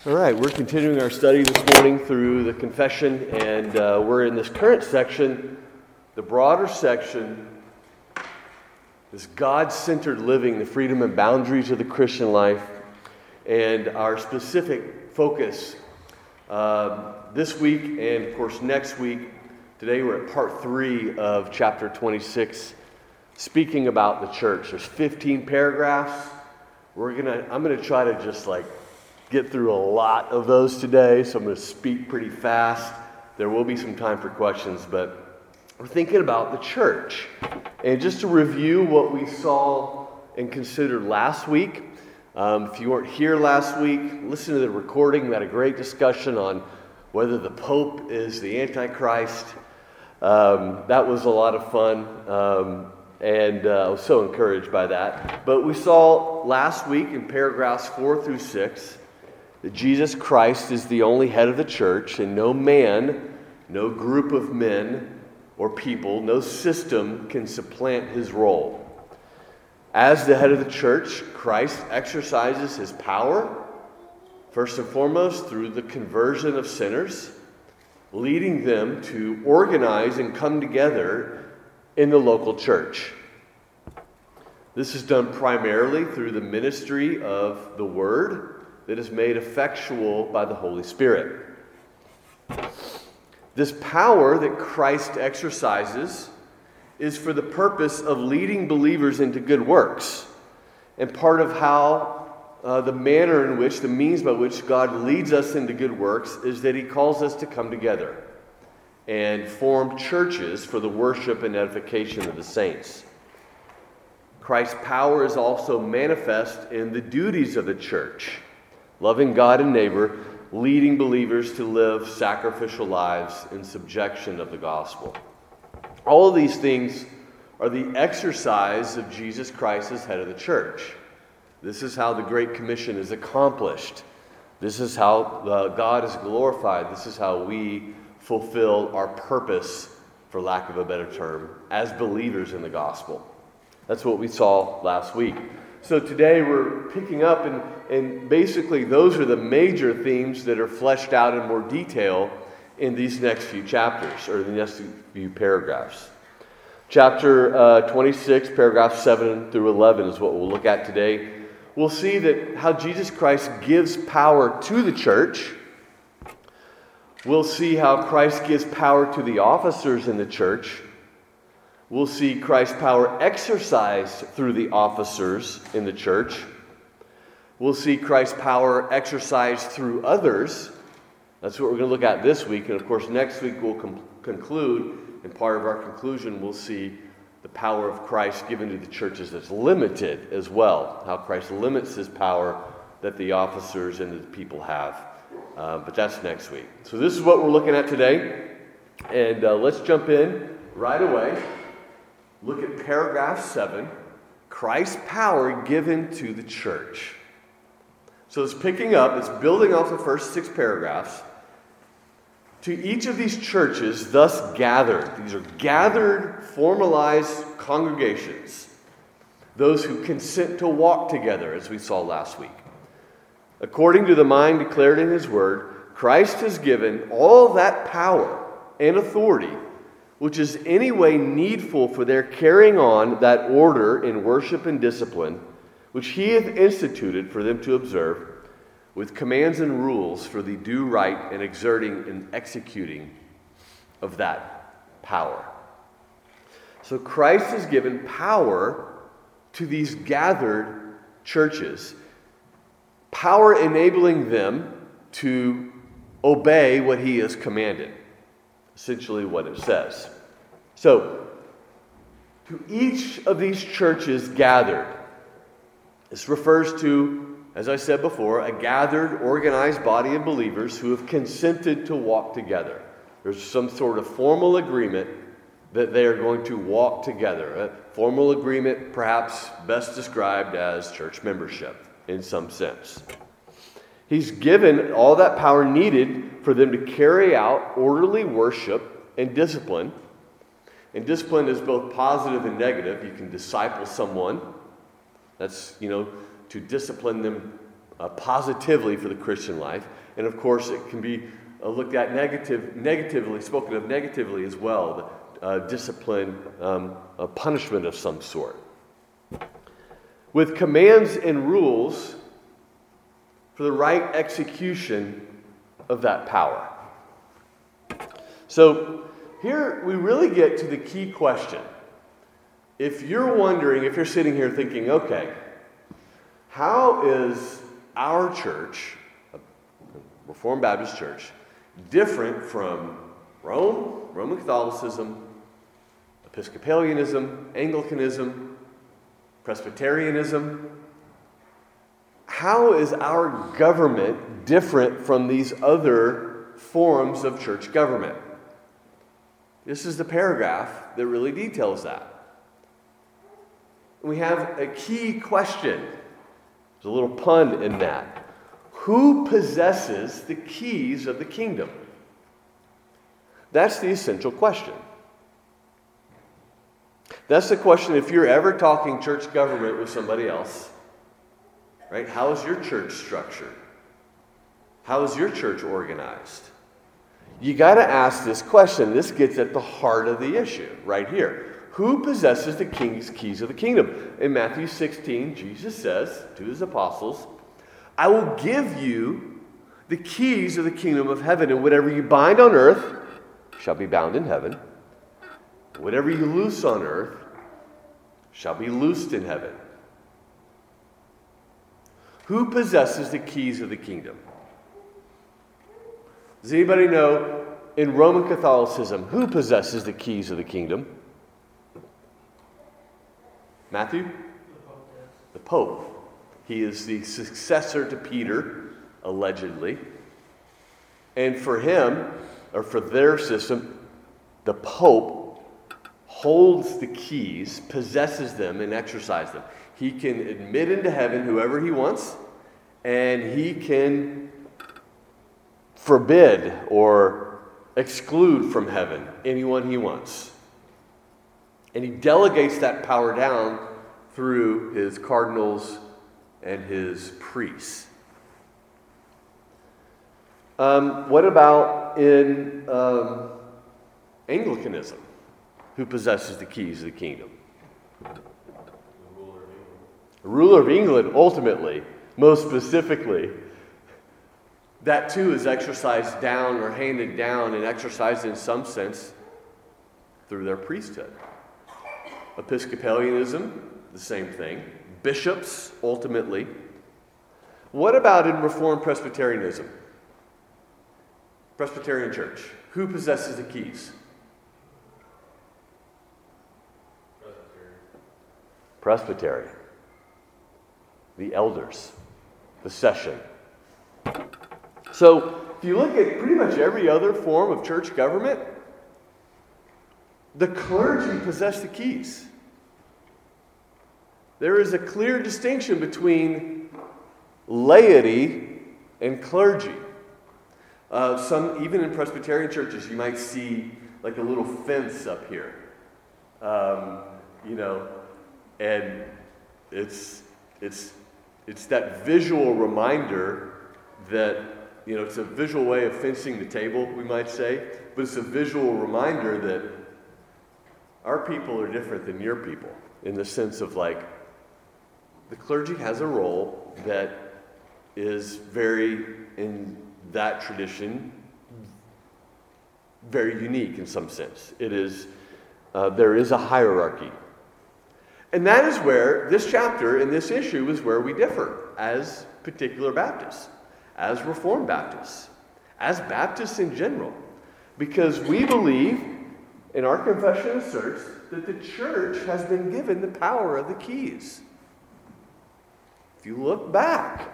All right, we're continuing our study this morning through the confession, and we're in this current section, the broader section, this God-centered living, the freedom and boundaries of the Christian life, and our specific focus this week and, of course, next week. Today we're at part 3 of chapter 26, speaking about the church. There's 15 paragraphs. I'm gonna try to just get through a lot of those today, so I'm going to speak pretty fast. There will be some time for questions, but we're thinking about the church. And just to review what we saw and considered last week, if you weren't here last week, listen to the recording. We had a great discussion on whether the Pope is the Antichrist. That was a lot of fun, and I was so encouraged by that. But we saw last week in paragraphs 4 through 6, that Jesus Christ is the only head of the church, and no man, no group of men or people, no system can supplant his role. As the head of the church, Christ exercises his power, first and foremost, through the conversion of sinners, leading them to organize and come together in the local church. This is done primarily through the ministry of the Word, that is made effectual by the Holy Spirit. This power that Christ exercises is for the purpose of leading believers into good works. And part of how the manner in which, the means by which God leads us into good works is that he calls us to come together and form churches for the worship and edification of the saints. Christ's power is also manifest in the duties of the church. Loving God and neighbor, leading believers to live sacrificial lives in subjection of the gospel. All of these things are the exercise of Jesus Christ as head of the church. This is how the Great Commission is accomplished. This is how God is glorified. This is how we fulfill our purpose, for lack of a better term, as believers in the gospel. That's what we saw last week. So today we're picking up, and basically those are the major themes that are fleshed out in more detail in these next few chapters, or the next few paragraphs. Chapter 26, paragraphs 7 through 11 is what we'll look at today. We'll see that how Jesus Christ gives power to the church. We'll see how Christ gives power to the officers in the church. We'll see Christ's power exercised through the officers in the church. We'll see Christ's power exercised through others. That's what we're going to look at this week. And of course, next week we'll conclude. And part of our conclusion, we'll see the power of Christ given to the churches that's limited as well. How Christ limits his power that the officers and the people have. But that's next week. So this is what we're looking at today. And let's jump in right away. Look at paragraph 7, Christ's power given to the church. So it's picking up, it's building off the first 6 paragraphs. To each of these churches thus gathered, these are gathered, formalized congregations, those who consent to walk together, as we saw last week. According to the mind declared in his word, Christ has given all that power and authority which is any way needful for their carrying on that order in worship and discipline, which he hath instituted for them to observe, with commands and rules for the due right and exerting and executing of that power. So Christ has given power to these gathered churches, power enabling them to obey what he has commanded. Essentially what it says. So, to each of these churches gathered, this refers to, as I said before, a gathered, organized body of believers who have consented to walk together. There's some sort of formal agreement that they are going to walk together. A formal agreement, perhaps best described as church membership in some sense. He's given all that power needed for them to carry out orderly worship and discipline. And discipline is both positive and negative. You can disciple someone. That's, to discipline them positively for the Christian life. And of course, it can be looked at negatively, spoken of negatively as well, discipline, a punishment of some sort. With commands and rules for the right execution of that power. So here we really get to the key question. If you're wondering, if you're sitting here thinking, okay, how is our church, Reformed Baptist Church, different from Rome, Roman Catholicism, Episcopalianism, Anglicanism, Presbyterianism? How is our government different from these other forms of church government? This is the paragraph that really details that. We have a key question. There's a little pun in that. Who possesses the keys of the kingdom? That's the essential question. That's the question if you're ever talking church government with somebody else. Right? How is your church structured? How is your church organized? You got to ask this question. This gets at the heart of the issue right here. Who possesses the keys of the kingdom? In Matthew 16, Jesus says to his apostles, I will give you the keys of the kingdom of heaven, and whatever you bind on earth shall be bound in heaven. Whatever you loose on earth shall be loosed in heaven. Who possesses the keys of the kingdom? Does anybody know in Roman Catholicism who possesses the keys of the kingdom? Matthew? The Pope. He is the successor to Peter, allegedly. And for him, or for their system, the Pope holds the keys, possesses them, and exercises them. He can admit into heaven whoever he wants, and he can forbid or exclude from heaven anyone he wants. And he delegates that power down through his cardinals and his priests. What about in Anglicanism? Who possesses the keys of the kingdom? The ruler of England, ultimately, most specifically. That too is exercised down or handed down and exercised in some sense through their priesthood. Episcopalianism, the same thing. Bishops, ultimately. What about in Reformed Presbyterianism? Presbyterian Church. Who possesses the keys? Presbytery. The elders. The session. So, if you look at pretty much every other form of church government, the clergy possess the keys. There is a clear distinction between laity and clergy. Even in Presbyterian churches, you might see like a little fence up here, and it's that visual reminder that it's a visual way of fencing the table, we might say, but it's a visual reminder that our people are different than your people in the sense of like the clergy has a role that is very, in that tradition, very unique in some sense. It is, there is a hierarchy. And that is where this chapter and this issue is where we differ as particular Baptists, as Reformed Baptists, as Baptists in general. Because we believe, and our confession asserts, that the church has been given the power of the keys. If you look back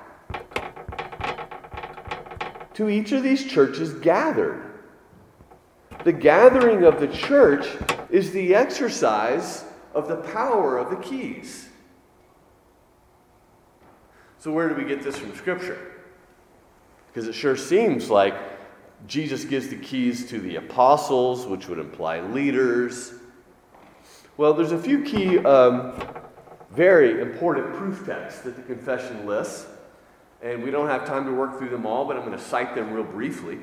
to each of these churches gathered, the gathering of the church is the exercise of the power of the keys. So where do we get this from Scripture? Because it sure seems like Jesus gives the keys to the apostles, which would imply leaders. Well, there's a few key, very important proof texts that the confession lists. And we don't have time to work through them all, but I'm going to cite them real briefly.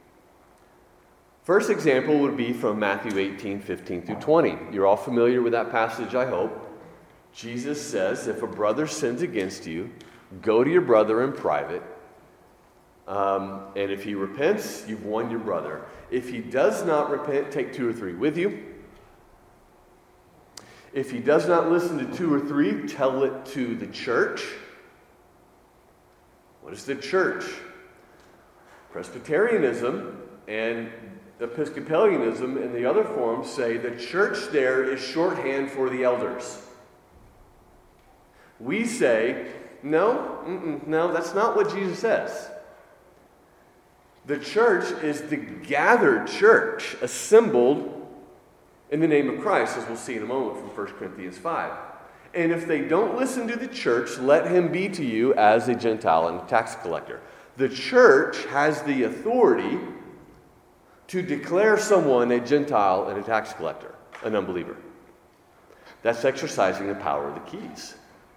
First example would be from Matthew 18:15 through 20. You're all familiar with that passage, I hope. Jesus says, if a brother sins against you, go to your brother in private. And if he repents, you've won your brother. If he does not repent, take 2 or 3 with you. If he does not listen to 2 or 3, tell it to the church. What is the church? Presbyterianism and Episcopalianism and the other forms say the church there is shorthand for the elders. We say, no, that's not what Jesus says. The church is the gathered church, assembled in the name of Christ, as we'll see in a moment from 1 Corinthians 5. And if they don't listen to the church, let him be to you as a Gentile and a tax collector. The church has the authority to declare someone a Gentile and a tax collector, an unbeliever. That's exercising the power of the keys.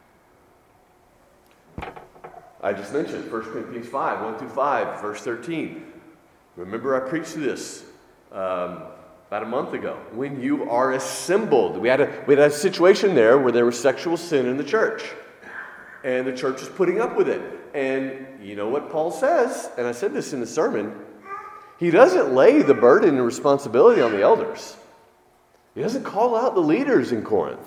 I just mentioned 1 Corinthians 5, 1 through 5, verse 13. Remember I preached this about a month ago. When you are assembled. We had a situation there where there was sexual sin in the church. And the church was putting up with it. And you know what Paul says? And I said this in the sermon. He doesn't lay the burden and responsibility on the elders. He doesn't call out the leaders in Corinth.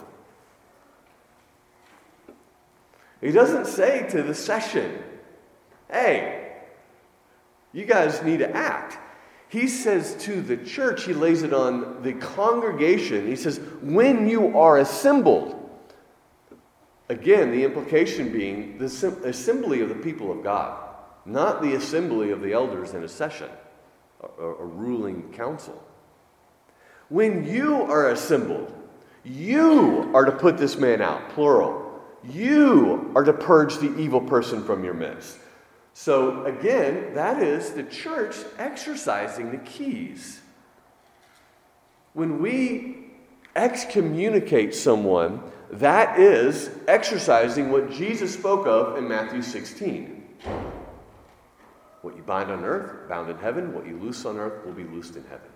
He doesn't say to the session, hey, you guys need to act. He says to the church, he lays it on the congregation. He says, when you are assembled. Again, the implication being the assembly of the people of God, not the assembly of the elders in a session, a ruling council. When you are assembled, you are to put this man out, plural. You are to purge the evil person from your midst. So again, that is the church exercising the keys. When we excommunicate someone, that is exercising what Jesus spoke of in Matthew 16. What you bind on earth, bound in heaven. What you loose on earth will be loosed in heaven.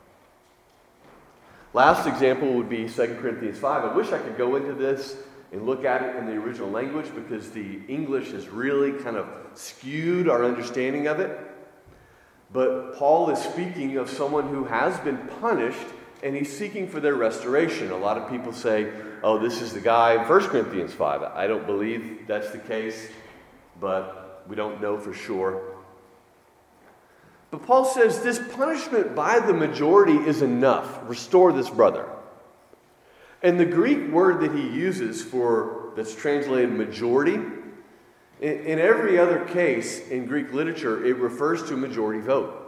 Last example would be 2 Corinthians 5. I wish I could go into this and look at it in the original language because the English has really kind of skewed our understanding of it. But Paul is speaking of someone who has been punished and he's seeking for their restoration. A lot of people say, oh, this is the guy in 1 Corinthians 5. I don't believe that's the case, but we don't know for sure. But Paul says this punishment by the majority is enough. Restore this brother. And the Greek word that he uses that's translated majority, in every other case in Greek literature, it refers to a majority vote.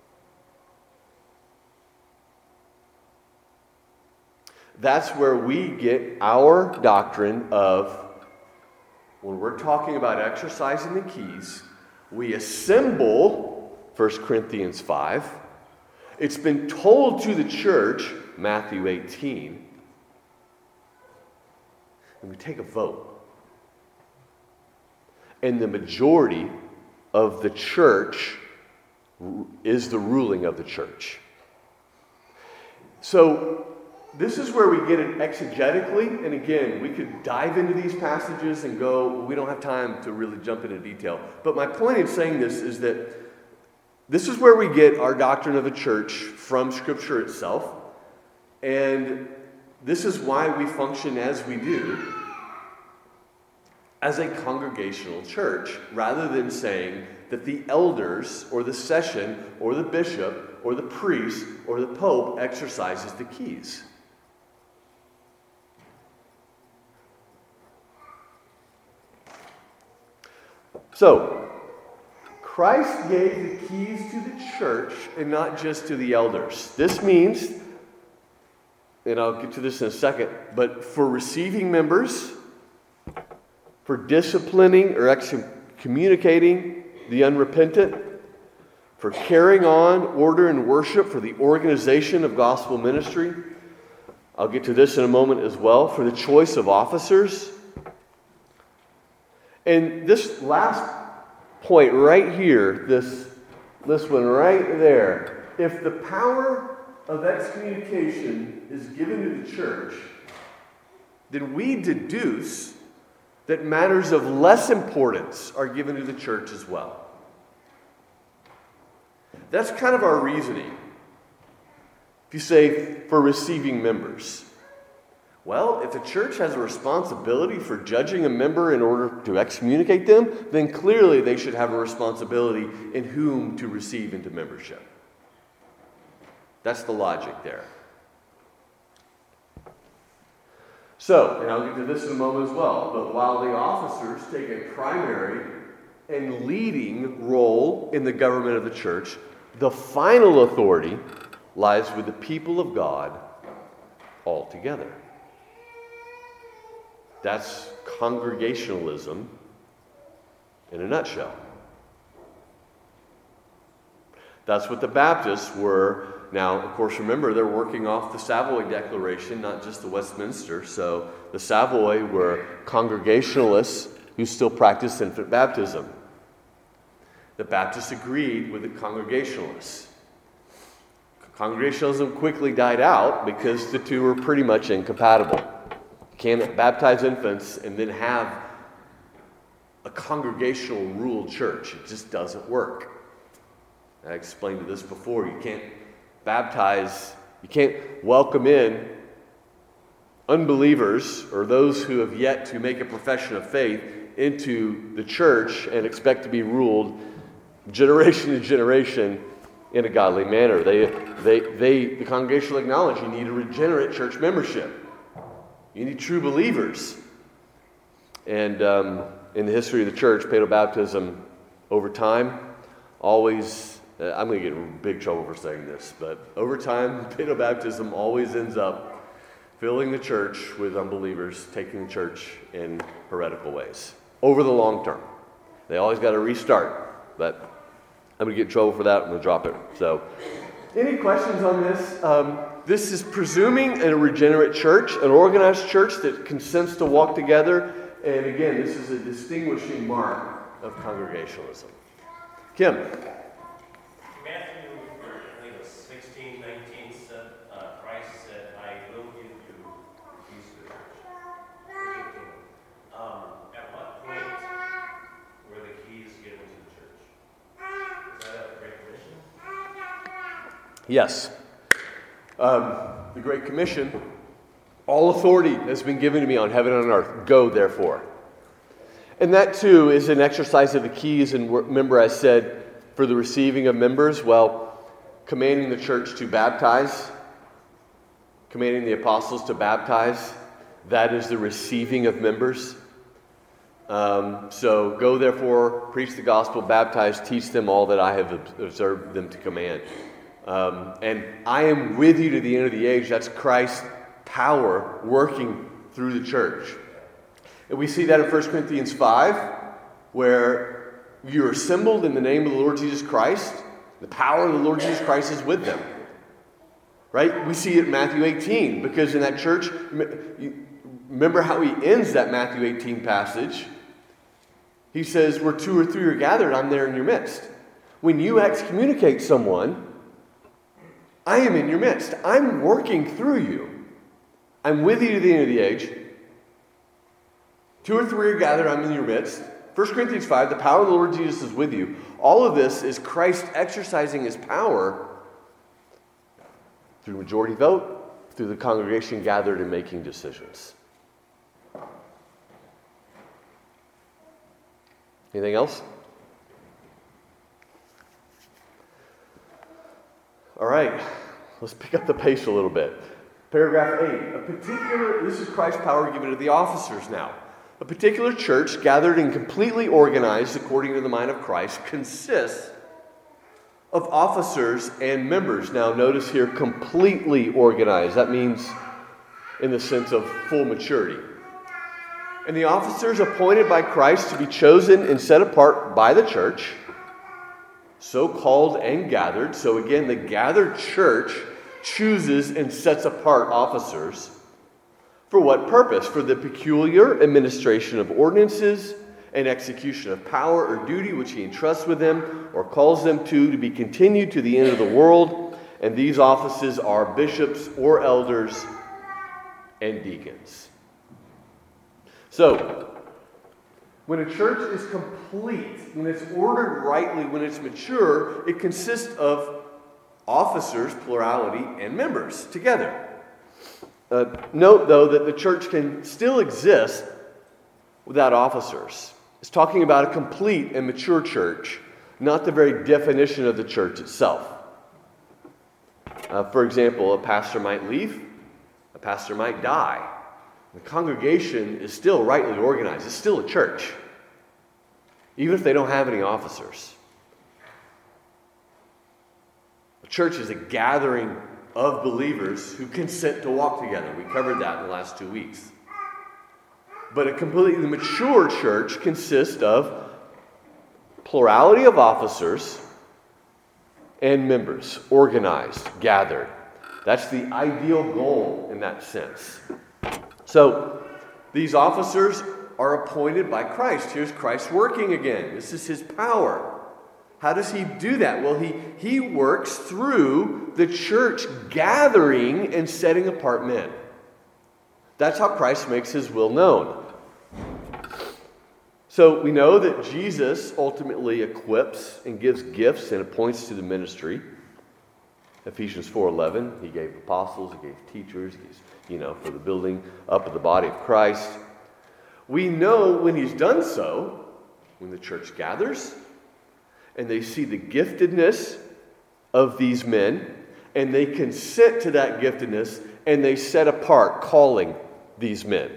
That's where we get our doctrine of, when we're talking about exercising the keys, we assemble 1 Corinthians 5. It's been told to the church, Matthew 18. And we take a vote. And the majority of the church is the ruling of the church. So this is where we get it exegetically. And again, we could dive into these passages and go, we don't have time to really jump into detail. But my point in saying this is that this is where we get our doctrine of the church from Scripture itself. And this is why we function as we do as a congregational church, rather than saying that the elders or the session or the bishop or the priest or the pope exercises the keys. So, Christ gave the keys to the church and not just to the elders. This means, and I'll get to this in a second, but for receiving members, for disciplining or excommunicating the unrepentant, for carrying on order and worship, for the organization of gospel ministry. I'll get to this in a moment as well, for the choice of officers. And this last point right here, this one right there. If the power of excommunication is given to the church, then we deduce that matters of less importance are given to the church as well. That's kind of our reasoning. If you say, for receiving members. Well, if the church has a responsibility for judging a member in order to excommunicate them, then clearly they should have a responsibility in whom to receive into membership. That's the logic there. So, and I'll get to this in a moment as well, but while the officers take a primary and leading role in the government of the church, the final authority lies with the people of God altogether. That's congregationalism in a nutshell. That's what the Baptists were. Now, of course, remember, they're working off the Savoy Declaration, not just the Westminster. So the Savoy were Congregationalists who still practiced infant baptism. The Baptists agreed with the Congregationalists. Congregationalism quickly died out because the two were pretty much incompatible. You can't baptize infants and then have a congregational ruled church. It just doesn't work. I explained this before. You can't baptize, you can't welcome in unbelievers or those who have yet to make a profession of faith into the church and expect to be ruled generation to generation in a godly manner. The congregation will acknowledge you need a regenerate church membership. You need true believers. And in the history of the church, paedobaptism over time always, I'm going to get in big trouble for saying this, but over time, paedobaptism always ends up filling the church with unbelievers, taking the church in heretical ways. Over the long term. They always got to restart, but I'm going to get in trouble for that. I'm going to drop it. So, any questions on this? This is presuming a regenerate church, an organized church that consents to walk together. And again, this is a distinguishing mark of congregationalism. Kim. Matthew, I think it was 16, 19, said, Christ said, I will give you the keys to the church. At what point were the keys given to the church? Is that at the Great Commission? Yes. The Great Commission, all authority has been given to me on heaven and on earth. Go, therefore. And that, too, is an exercise of the keys. And remember, I said, for the receiving of members, well, commanding the church to baptize, commanding the apostles to baptize, that is the receiving of members. So, go, therefore, preach the gospel, baptize, teach them all that I have observed them to command. And I am with you to the end of the age. That's Christ's power working through the church. And we see that in 1 Corinthians 5, where you're assembled in the name of the Lord Jesus Christ. The power of the Lord Jesus Christ is with them. Right? We see it in Matthew 18, because in that church, remember how he ends that Matthew 18 passage. He says, where two or three are gathered, I'm there in your midst. When you excommunicate someone, I am in your midst. I'm working through you. I'm with you to the end of the age. Two or three are gathered, I'm in your midst. 1 Corinthians 5, the power of the Lord Jesus is with you. All of this is Christ exercising his power through majority vote, through the congregation gathered and making decisions. Anything else? All right, let's pick up the pace a little bit. Paragraph 8. This is Christ's power given to the officers now. A particular church, gathered and completely organized according to the mind of Christ, consists of officers and members. Now, notice here, completely organized. That means in the sense of full maturity. And the officers appointed by Christ to be chosen and set apart by the church, so called and gathered. So again, the gathered church chooses and sets apart officers. For what purpose? For the peculiar administration of ordinances and execution of power or duty which he entrusts with them or calls them to be continued to the end of the world. And these offices are bishops or elders and deacons. So, when a church is complete, when it's ordered rightly, when it's mature, it consists of officers, plurality, and members together. Note, though, that the church can still exist without officers. It's talking about a complete and mature church, not the very definition of the church itself. For example, a pastor might leave, a pastor might die. The congregation is still rightly organized. It's still a church, even if they don't have any officers. A church is a gathering of believers who consent to walk together. We covered that in the last 2 weeks. But a completely mature church consists of plurality of officers and members, organized, gathered. That's the ideal goal in that sense. So, these officers are appointed by Christ. Here's Christ working again. This is his power. How does he do that? Well, he works through the church gathering and setting apart men. That's how Christ makes his will known. So we know that Jesus ultimately equips and gives gifts and appoints to the ministry. Ephesians 4:11, he gave apostles, he gave teachers, for the building up of the body of Christ. We know when he's done so, when the church gathers, and they see the giftedness of these men, and they consent to that giftedness, and they set apart calling these men.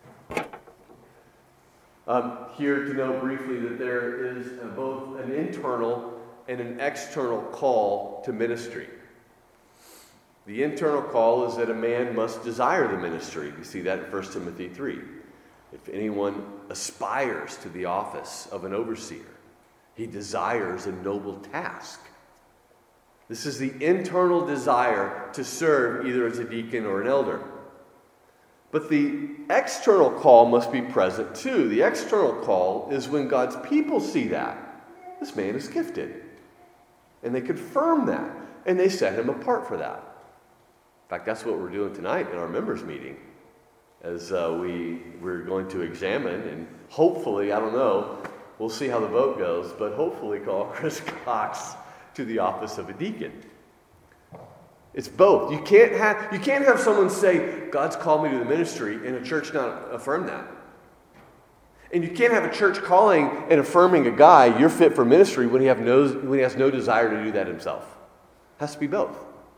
Here to note briefly that there is both an internal and an external call to ministry. The internal call is that a man must desire the ministry. You see that in 1 Timothy 3. If anyone aspires to the office of an overseer, he desires a noble task. This is the internal desire to serve either as a deacon or an elder. But the external call must be present too. The external call is when God's people see that. This man is gifted. And they confirm that. And they set him apart for that. In fact, that's what we're doing tonight in our members meeting. As we're going to examine and hopefully, I don't know, we'll see how the vote goes, but hopefully call Chris Cox to the office of a deacon. It's both. You can't have someone say, God's called me to the ministry, and a church not affirm that. And you can't have a church calling and affirming a guy, you're fit for ministry, when he has no desire to do that himself. It has to be both.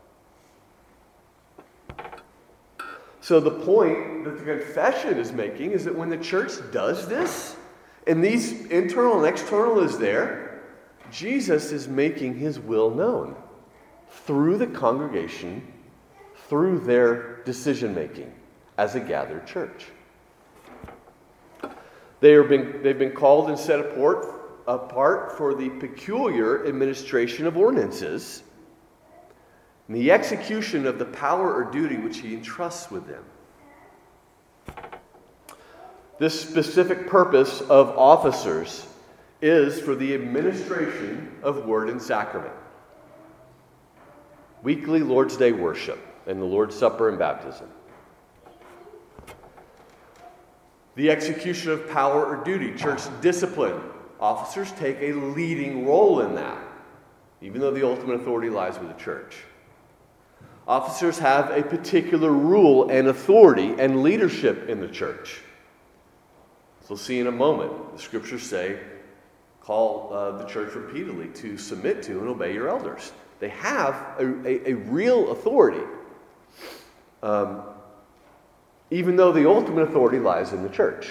So the point that the confession is making is that when the church does this, and these internal and external is there, Jesus is making his will known through the congregation, through their decision making as a gathered church. They've been called and set apart for the peculiar administration of ordinances and the execution of the power or duty which he entrusts with them. This specific purpose of officers is for the administration of word and sacrament. Weekly Lord's Day worship and the Lord's Supper and baptism. The execution of power or duty, church discipline. Officers take a leading role in that, even though the ultimate authority lies with the church. Officers have a particular rule and authority and leadership in the church. So we'll see in a moment. The scriptures say, call the church repeatedly to submit to and obey your elders. They have a real authority, even though the ultimate authority lies in the church.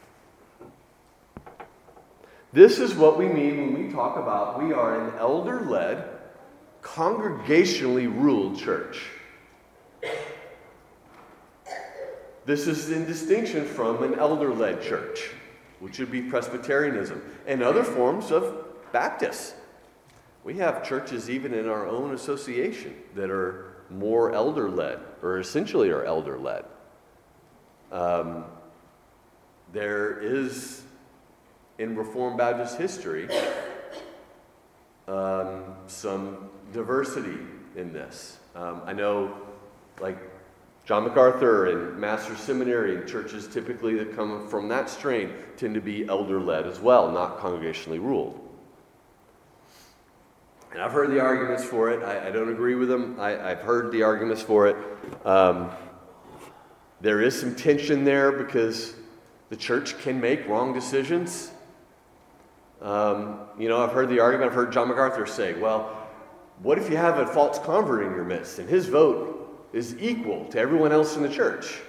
This is what we mean when we talk about we are an elder-led, congregationally ruled church. This is in distinction from an elder-led church, which would be Presbyterianism, and other forms of Baptists. We have churches even in our own association that are more elder-led, or essentially are elder-led. There is in Reformed Baptist history some diversity in this. I know, like John MacArthur and Master's Seminary and churches typically that come from that strain tend to be elder-led as well, not congregationally ruled. And I've heard the arguments for it. I don't agree with them. I've heard the arguments for it. There is some tension there because the church can make wrong decisions. I've heard the argument. I've heard John MacArthur say, well, what if you have a false convert in your midst and his vote is equal to everyone else in the church?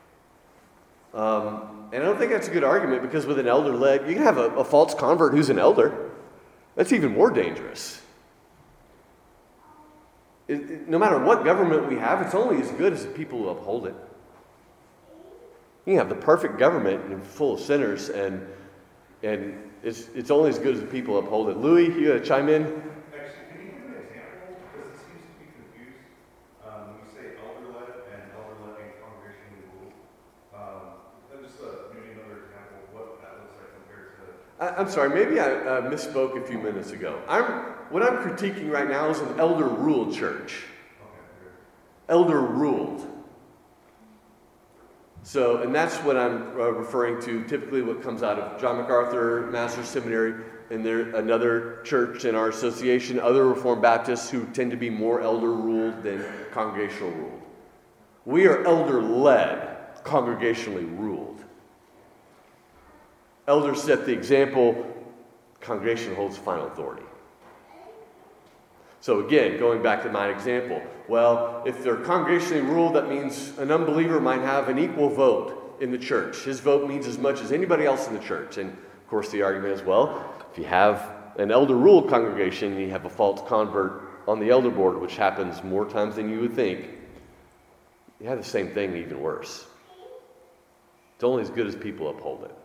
And I don't think that's a good argument because with an elder-led, you can have a false convert who's an elder. That's even more dangerous. No matter what government we have, it's only as good as the people who uphold it. You can have the perfect government and full of sinners, and it's only as good as the people who uphold it. Louis, you got to chime in? Actually, can you give an example? Because it seems to be confused. When you say elder-led and congregationally ruled. Just maybe another example of what that looks like compared to... I'm sorry, maybe I misspoke a few minutes ago. What I'm critiquing right now is an elder-ruled church. Okay. Elder-ruled. So, and that's what I'm referring to, typically what comes out of John MacArthur, Master's Seminary, and there another church in our association, other Reformed Baptists who tend to be more elder-ruled than congregational ruled. We are elder-led, congregationally ruled. Elders set the example, congregation holds final authority. So again, going back to my example, well, if they're congregationally ruled, that means an unbeliever might have an equal vote in the church. His vote means as much as anybody else in the church. And of course the argument is, well, if you have an elder-ruled congregation and you have a false convert on the elder board, which happens more times than you would think, you have the same thing, even worse. It's only as good as people uphold it.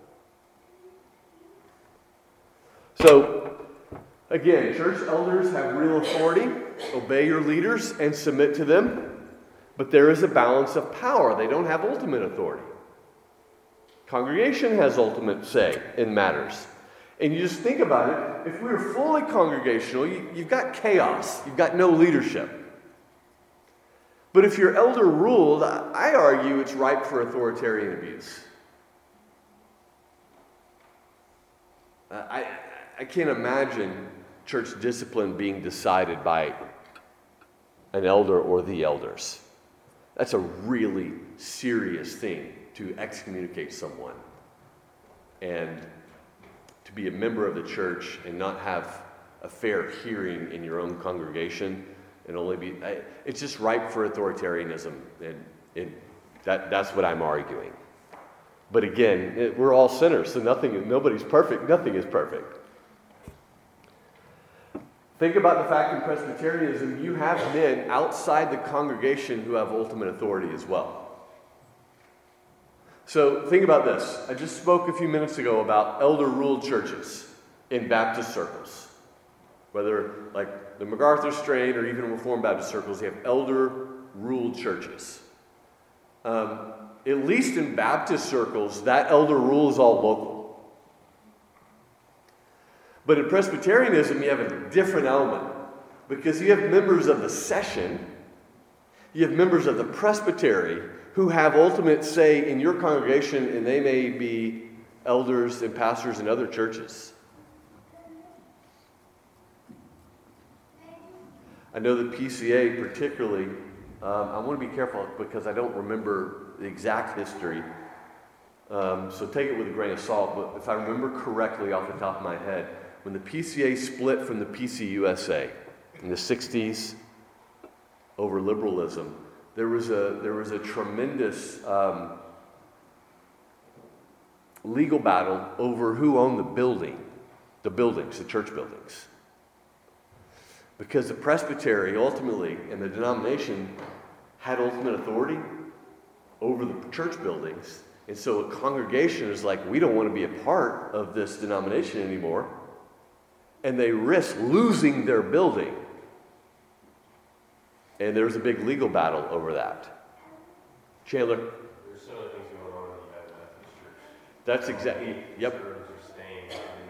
So, again, church elders have real authority. Obey your leaders and submit to them. But there is a balance of power. They don't have ultimate authority. Congregation has ultimate say in matters. And you just think about it. If we were fully congregational, you've got chaos. You've got no leadership. But if you're elder ruled, I argue it's ripe for authoritarian abuse. I can't imagine church discipline being decided by an elder or the elders. That's a really serious thing to excommunicate someone. And to be a member of the church and not have a fair hearing in your own congregation and only be... it's just ripe for authoritarianism. And that's what I'm arguing. But again, we're all sinners, so nobody's perfect. Nothing is perfect. Think about the fact in Presbyterianism, you have men outside the congregation who have ultimate authority as well. So think about this. I just spoke a few minutes ago about elder-ruled churches in Baptist circles. Whether like the MacArthur strain or even Reformed Baptist circles, they have elder-ruled churches. At least in Baptist circles, that elder rule is all local. But in Presbyterianism, you have a different element. Because you have members of the session, you have members of the presbytery who have ultimate say in your congregation, and they may be elders and pastors in other churches. I know the PCA particularly, I want to be careful because I don't remember the exact history. So take it with a grain of salt. But if I remember correctly off the top of my head, when the PCA split from the PCUSA in the 60s over liberalism, there was a tremendous legal battle over who owned the church buildings. Because the presbytery ultimately and the denomination had ultimate authority over the church buildings. And so a congregation is like, we don't want to be a part of this denomination anymore. And they risk losing their building. And there was a big legal battle over that. Chandler? There's some other things going on in the United Methodist Church. That's exactly, yep. Conservatives are staying, and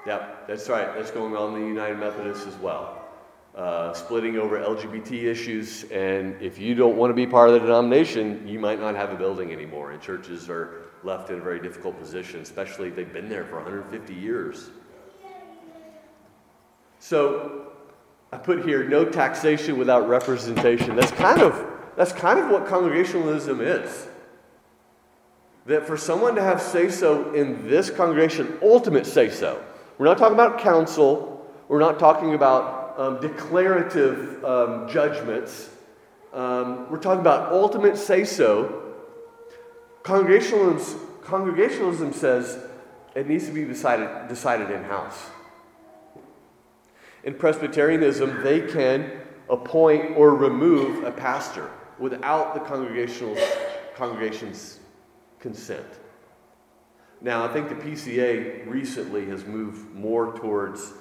Yep, that's right. That's going on in the United Methodists as well. Splitting over LGBT issues, and if you don't want to be part of the denomination, you might not have a building anymore, and churches are left in a very difficult position, especially if they've been there for 150 years. So I put here, no taxation without representation. That's kind of what congregationalism is. That for someone to have say-so in this congregation, ultimate say-so. We're not talking about counsel. We're not talking about declarative judgments. We're talking about ultimate say-so. Congregationalism says it needs to be decided in-house. In Presbyterianism, they can appoint or remove a pastor without the congregation's consent. Now, I think the PCA recently has moved more towards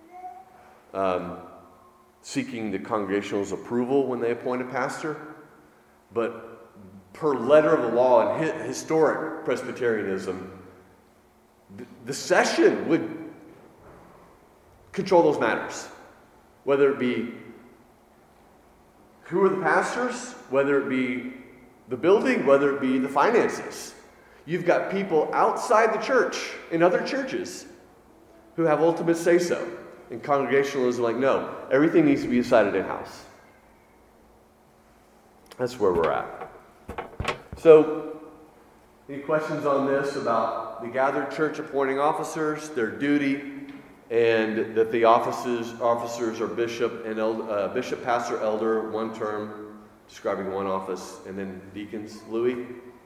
seeking the congregational's approval when they appoint a pastor. But per letter of the law in historic Presbyterianism, the session would control those matters. Whether it be who are the pastors, whether it be the building, whether it be the finances. You've got people outside the church, in other churches, who have ultimate say-so. And congregationalism, like, no, everything needs to be decided in-house. That's where we're at. So, any questions on this about the gathered church appointing officers, their duty, and that the officers are bishop and bishop, pastor, elder, one term, describing one office, and then deacons? Louis?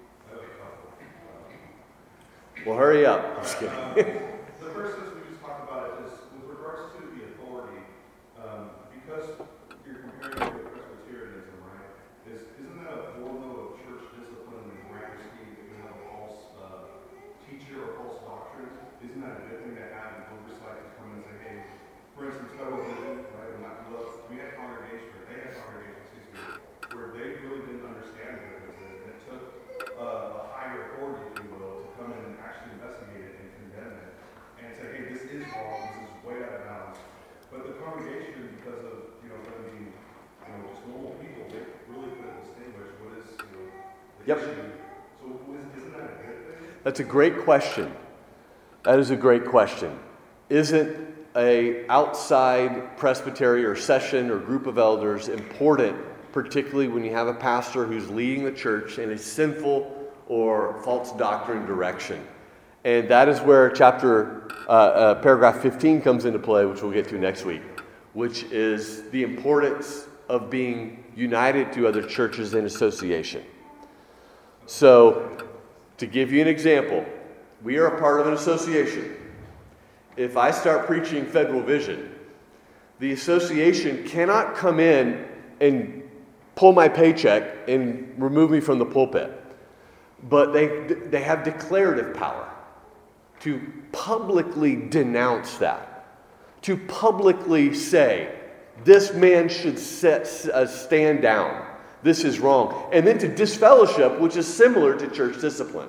Well, hurry up. I'm just kidding. The first thing we just talked about is with regards to the authority, because you're comparing it with Presbyterianism, right? Isn't that a form of church discipline and hierarchy that you have a false teacher or false doctrine? Isn't that a good thing to have an oversight to come and say, hey, for instance, Federal Vision, right? We had congregations, where they really didn't understand what it was, and it took a higher authority, if you will, to come in and actually investigate it and condemn it and say, hey, this is wrong, this is way out of bounds. But the congregation, because of them being just normal people, they really couldn't distinguish what is the issue. So isn't that a good thing? That's a great question. That is a great question. Isn't a outside presbytery or session or group of elders important, particularly when you have a pastor who's leading the church in a sinful or false doctrine direction? And that is where paragraph 15 comes into play, which we'll get to next week, which is the importance of being united to other churches in association. So, to give you an example, we are a part of an association. If I start preaching Federal Vision, the association cannot come in and pull my paycheck and remove me from the pulpit. But they have declarative power to publicly denounce that, to publicly say, this man should stand down. This is wrong. And then to disfellowship, which is similar to church discipline,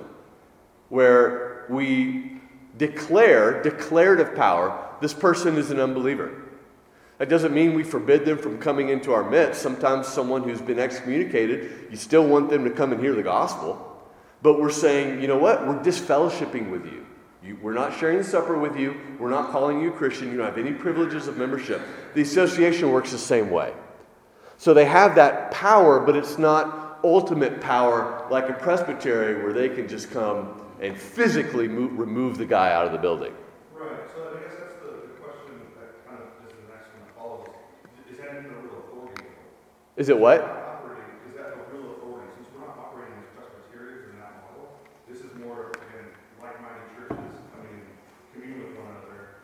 where we declarative power, this person is an unbeliever. That doesn't mean we forbid them from coming into our midst. Sometimes someone who's been excommunicated, you still want them to come and hear the gospel. But we're saying, you know what? We're disfellowshipping with you. We're not sharing the supper with you. We're not calling you a Christian. You don't have any privileges of membership. The association works the same way. So they have that power, but it's not ultimate power like a presbytery where they can just come and physically remove the guy out of the building. Right. So I guess that's the question that kind of is the next one that follows. Is that even a real authority? Is it what? Is that a real authority? Since we're not operating as Presbyterians in that model, this is more, again, like-minded churches coming and communing with one another.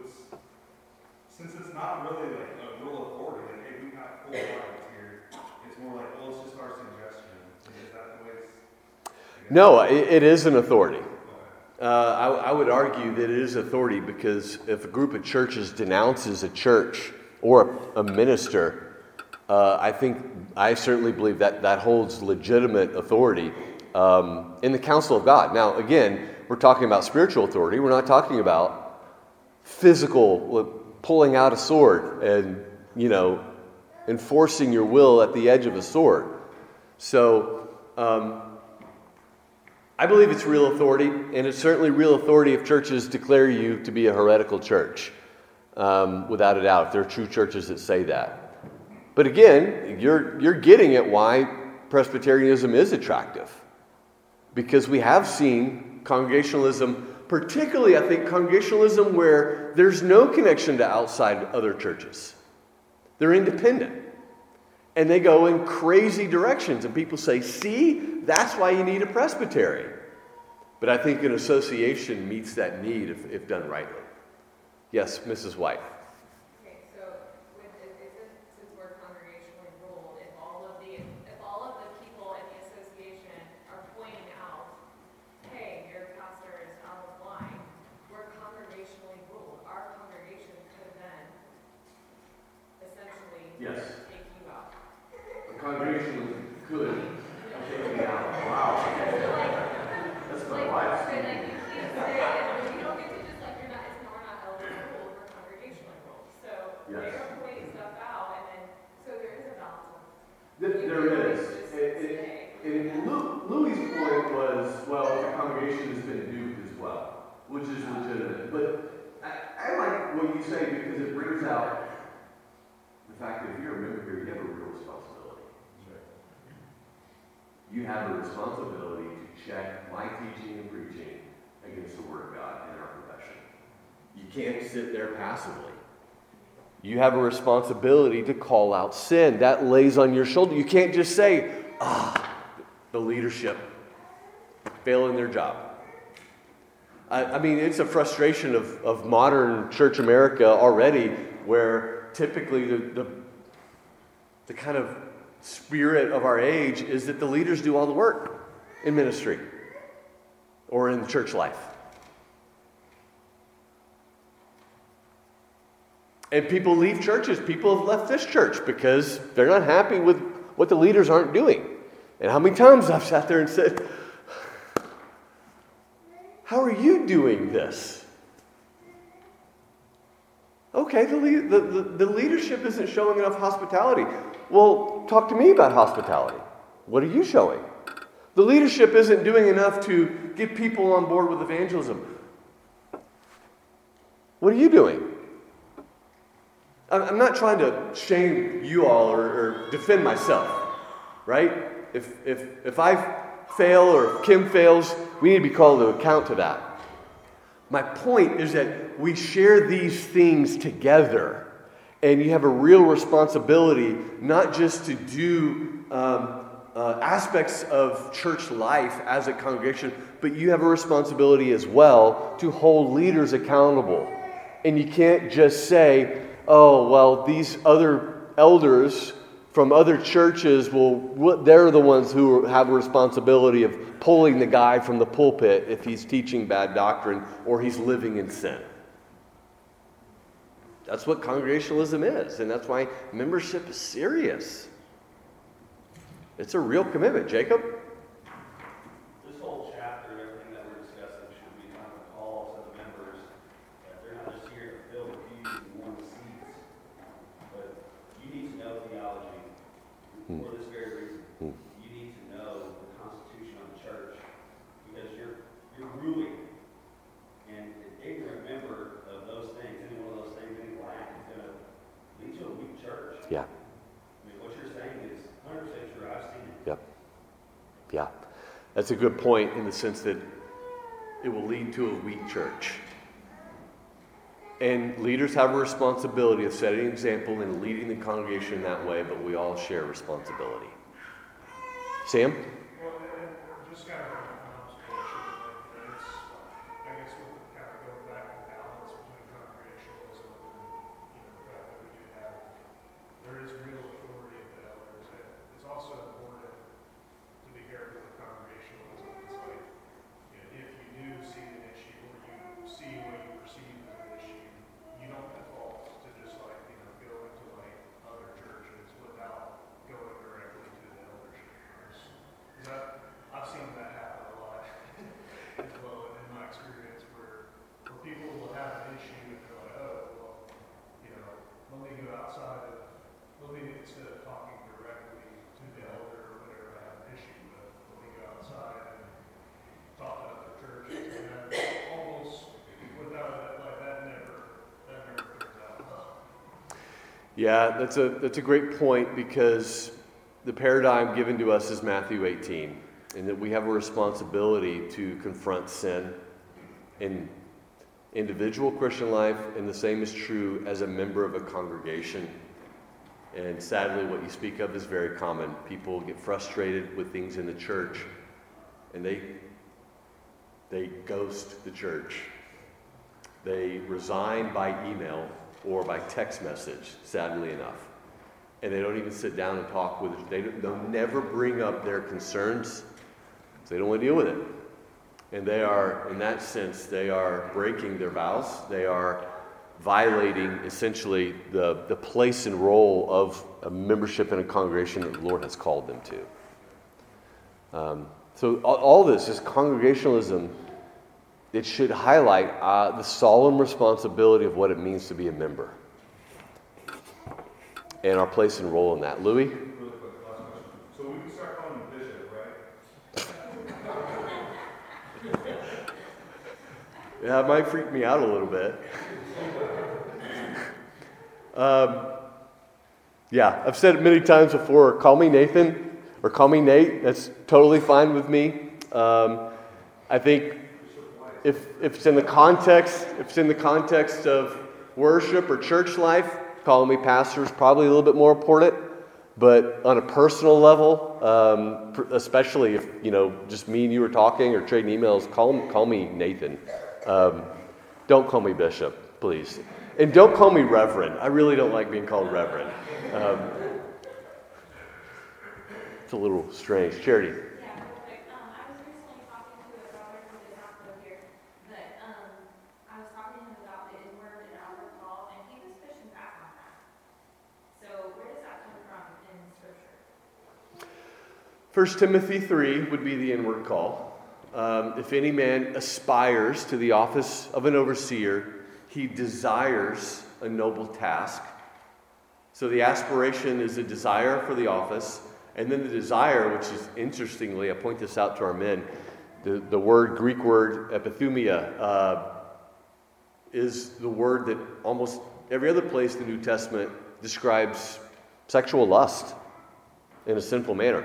Since it's not really like a real authority, like, hey, we got full rights here, it's more like, well, it's just our suggestion. Is that the way it's... No, it is an authority. I would argue that it is authority because if a group of churches denounces a church or a minister, I certainly believe that holds legitimate authority in the counsel of God. Now, again, we're talking about spiritual authority. We're not talking about physical, pulling out a sword and, enforcing your will at the edge of a sword. So, I believe it's real authority, and it's certainly real authority if churches declare you to be a heretical church, without a doubt, if there are true churches that say that. But again, you're getting at why Presbyterianism is attractive. Because we have seen congregationalism, particularly I think congregationalism where there's no connection to outside other churches. They're independent. And they go in crazy directions. And people say, see, that's why you need a presbytery. But I think an association meets that need if done rightly. Yes, Mrs. White. Okay, so since we're congregationally ruled, if all of the people in the association are pointing out, hey, your pastor is out of line, we're congregationally ruled. Our congregation could then essentially take you out. A congregation could take me out. Wow. That's my wife. So like you can't say, you don't get to just like, we're not elder ruled, we're congregationally ruled. So Yes. they're pointing stuff out, and then, so there is a balance. There is. And Louis' point was, well, the congregation has been duped as well, which is legitimate. But I like what you say because it brings out the fact that if you're a member here, you have a real responsibility. You have a responsibility to check my teaching and preaching against the Word of God in our profession. You can't sit there passively. You have a responsibility to call out sin. That lays on your shoulder. You can't just say, the leadership failing their job. I mean, it's a frustration of modern church America already, where typically the kind of spirit of our age is that the leaders do all the work in ministry or in church life. And people leave churches. People have left this church because they're not happy with what the leaders aren't doing. And how many times I've sat there and said, how are you doing this? Okay, the leadership isn't showing enough hospitality. Well, talk to me about hospitality. What are you showing? The leadership isn't doing enough to get people on board with evangelism. What are you doing? I'm not trying to shame you all or defend myself, right? If I fail or if Kim fails, we need to be called to account to that. My point is that we share these things together, and you have a real responsibility not just to do aspects of church life as a congregation, but you have a responsibility as well to hold leaders accountable. And you can't just say, oh, well, these other elders from other churches, they're the ones who have a responsibility of pulling the guy from the pulpit if he's teaching bad doctrine or he's living in sin. That's what congregationalism is, and that's why membership is serious. It's a real commitment. Jacob? This whole chapter and everything that we're discussing should be kind of a call to the members that they're not just here to fill the pews and warm the seats, but you need to know theology for this very reason. You need to know the constitution of the church because you're ruling. And an ignorant member of those things, any one of those things, any lack, is going to lead to a weak church. Yeah. I mean, what you're saying is 100% true. I've seen it. Yep. Yeah. That's a good point in the sense that it will lead to a weak church. And leaders have a responsibility of setting an example and leading the congregation that way, but we all share responsibility. Sam? Well, just kind of an observation, it's, I guess we'll kind of go back and balance between congregationalism and, the fact that we do have, there is real authority of the elders. And it's also important to be careful with congregationalism. It's like, if you do see an issue or you see what you perceive as an issue, you don't default to just like, go into like other churches without going directly to the eldership. I've seen that happen a lot as well in my experience where people will have an issue and they're like, oh, well, you know, let me go outside of, instead of talking directly to the elder or whatever I have an issue with, let me go outside and talk to other churches. And that almost, without that, like, that never turns out well. Yeah, that's a great point, because the paradigm given to us is Matthew 18, and that we have a responsibility to confront sin in individual Christian life, and the same is true as a member of a congregation. And sadly, what you speak of is very common. People get frustrated with things in the church, and they ghost the church. They resign by email or by text message, sadly enough. And they don't even sit down and talk with it. They'll never bring up their concerns, so they don't want to deal with it. And they are, in that sense, they are breaking their vows. They are violating, essentially, the place and role of a membership in a congregation that the Lord has called them to. So all this is congregationalism. It should highlight the solemn responsibility of what it means to be a member and our place and role in that. Louis? Really quick, last question. So we can start calling him Bishop, right? Yeah, it might freak me out a little bit. Yeah, I've said it many times before. Call me Nathan or call me Nate. That's totally fine with me. I think if it's in the context, of worship or church life, calling me pastor is probably a little bit more important. But on a personal level, especially if just me and you were talking or trading emails, call me Nathan. Don't call me Bishop, please. And don't call me Reverend. I really don't like being called Reverend. It's a little strange. Charity. Yeah, real quick. I was recently talking to a brother who did not live here, but I was talking to him about the inward and outward call, and he was pushing back on that. So where does that come from in Scripture? 1 Timothy 3 would be the inward call. If any man aspires to the office of an overseer, he desires a noble task. So the aspiration is a desire for the office. And then the desire, which is interestingly, I point this out to our men, the Greek word epithumia, is the word that almost every other place in the New Testament describes sexual lust in a sinful manner.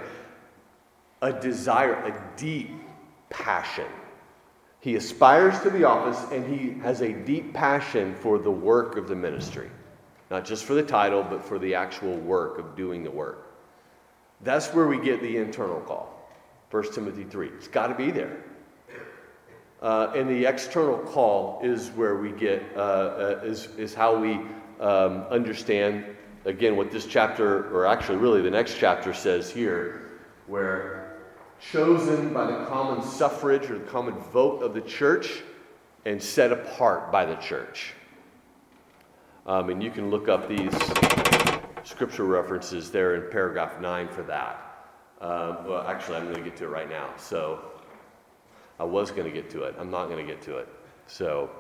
A desire, a deep passion. He aspires to the office, and he has a deep passion for the work of the ministry. Not just for the title, but for the actual work of doing the work. That's where we get the internal call. 1 Timothy 3. It's got to be there. And the external call is where we get, is how we understand, again, what this chapter, or actually really the next chapter says here, where chosen by the common suffrage or the common vote of the church and set apart by the church. And you can look up these scripture references there in paragraph 9 for that. Well, actually, I'm going to get to it right now. So I was going to get to it. I'm not going to get to it. So,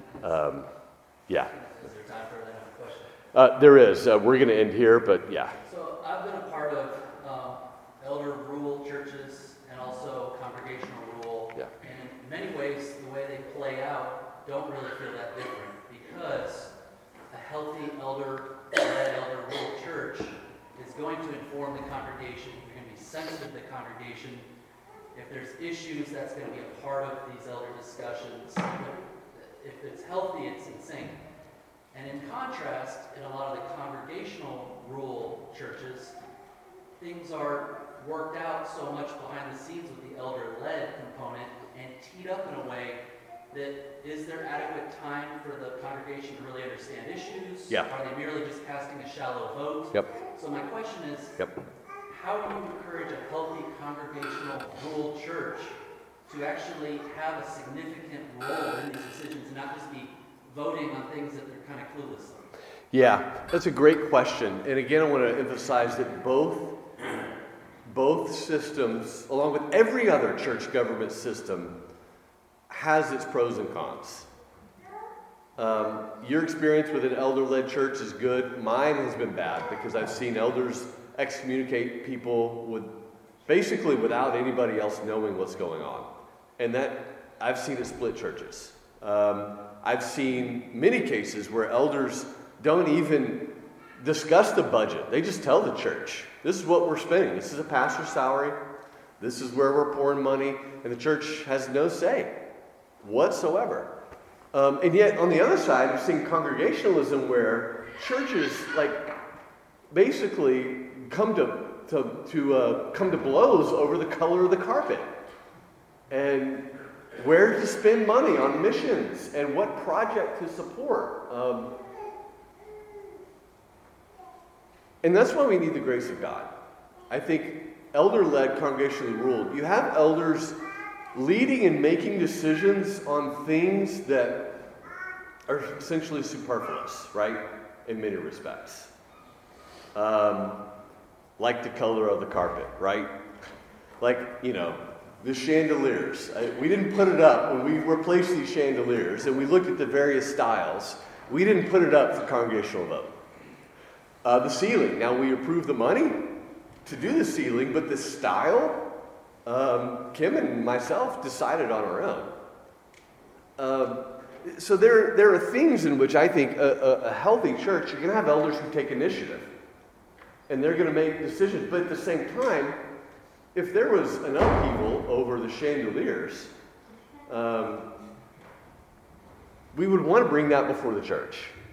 yeah. Is there time for another question? There is. We're going to end here, but yeah. So I've been a part of elder rule churches and also congregational rule. Yeah. And in many ways, the way they play out don't really feel that different, because a healthy elder-led elder rule church is going to inform the congregation. You're going to be sensitive to the congregation. If there's issues, that's going to be a part of these elder discussions. If it's healthy, it's in sync. And in contrast, in a lot of the congregational rule churches, things are worked out so much behind the scenes with the elder-led component and teed up in a way that is there adequate time for the congregation to really understand issues? Yeah. Are they merely just casting a shallow vote? Yep. So my question is, Yep. how do you encourage a healthy congregational rule church to actually have a significant role in these decisions and not just be voting on things that they're kind of clueless on? Yeah, that's a great question. And again, I want to emphasize that both systems, along with every other church government system, has its pros and cons. Your experience with an elder-led church is good. Mine has been bad because I've seen elders excommunicate people basically without anybody else knowing what's going on. And that I've seen it split churches. I've seen many cases where elders don't even discuss the budget. They just tell the church, this is what we're spending. This is a pastor's salary. This is where we're pouring money. And the church has no say whatsoever. And yet, on the other side, I've seen congregationalism where churches, basically come to blows over the color of the carpet and where to spend money on missions and what project to support. And that's why we need the grace of God. I think elder-led, congregationally ruled. You have elders leading and making decisions on things that are essentially superfluous, right? In many respects. Like the color of the carpet, right? The chandeliers. We didn't put it up when we replaced these chandeliers and we looked at the various styles. We didn't put it up for congregational vote. The ceiling. Now we approved the money to do the ceiling, but the style, Kim and myself decided on our own. So there are things in which I think a healthy church, you're going to have elders who take initiative. And they're going to make decisions. But at the same time, if there was an upheaval over the chandeliers, we would want to bring that before the church.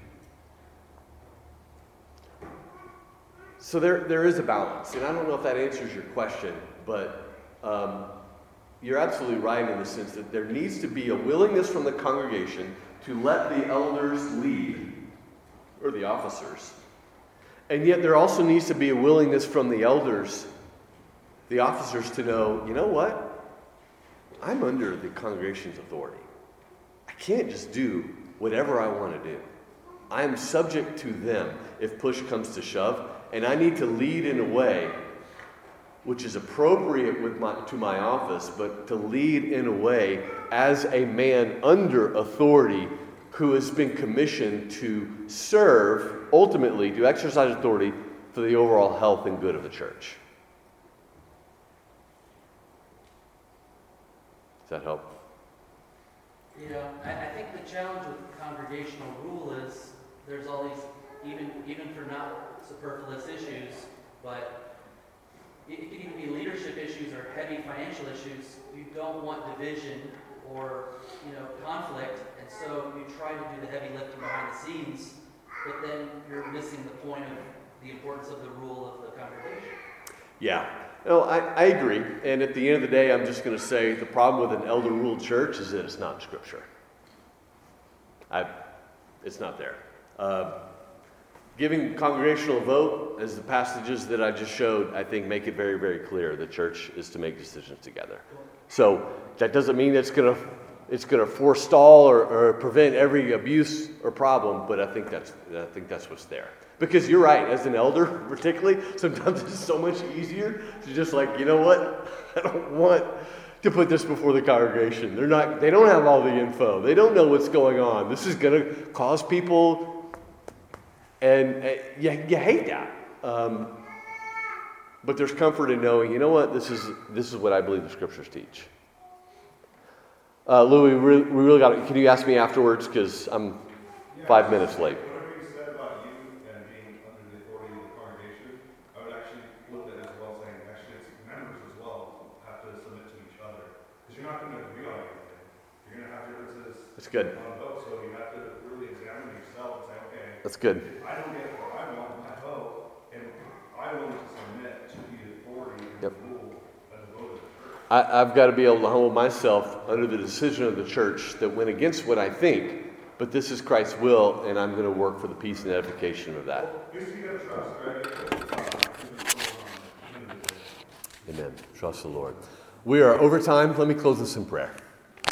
So there is a balance. And I don't know if that answers your question, but you're absolutely right in the sense that there needs to be a willingness from the congregation to let the elders lead, or the officers. And yet there also needs to be a willingness from the elders, the officers, to know, you know what? I'm under the congregation's authority. I can't just do whatever I want to do. I am subject to them if push comes to shove, and I need to lead in a way which is appropriate to my office, but to lead in a way as a man under authority who has been commissioned to serve, ultimately, to exercise authority for the overall health and good of the church. Does that help? I think the challenge with congregational rule is there's all these, even for not superfluous issues, but it can even be leadership issues or heavy financial issues. You don't want division or conflict, and so you try to do the heavy lifting behind the scenes, but then you're missing the point of the importance of the rule of the congregation. Yeah. No, I agree. And at the end of the day, I'm just going to say the problem with an elder-ruled church is that it's not in Scripture. It's not there. Giving congregational vote, as the passages that I just showed, I think make it very, very clear the church is to make decisions together. So that doesn't mean it's going to forestall or prevent every abuse or problem, but I think that's what's there. Because you're right, as an elder, particularly, sometimes it's so much easier to just you know what? I don't want to put this before the congregation. They don't have all the info. They don't know what's going on. This is going to cause people, and you hate that. But there's comfort in knowing, you know what? This is what I believe the Scriptures teach. Louis, we really got it. Can you ask me afterwards? Because I'm 5 minutes late. Whatever you said about you and being under the authority of the congregation, I would actually look at it as well, saying actually it's members as well have to submit to each other. Because you're not going to agree on everything. You're going to have differences. That's good. On vote, so you have to really examine yourself and say, okay, That's good. I don't get what I want in my vote, and I want to submit to the authority and Yep. the rule and the vote of the church. I've got to be able to humble myself under the decision of the church that went against what I think, but this is Christ's will, and I'm going to work for the peace and edification of that. You got to trust, right? Amen. Trust the Lord. We are over time. Let me close this in prayer.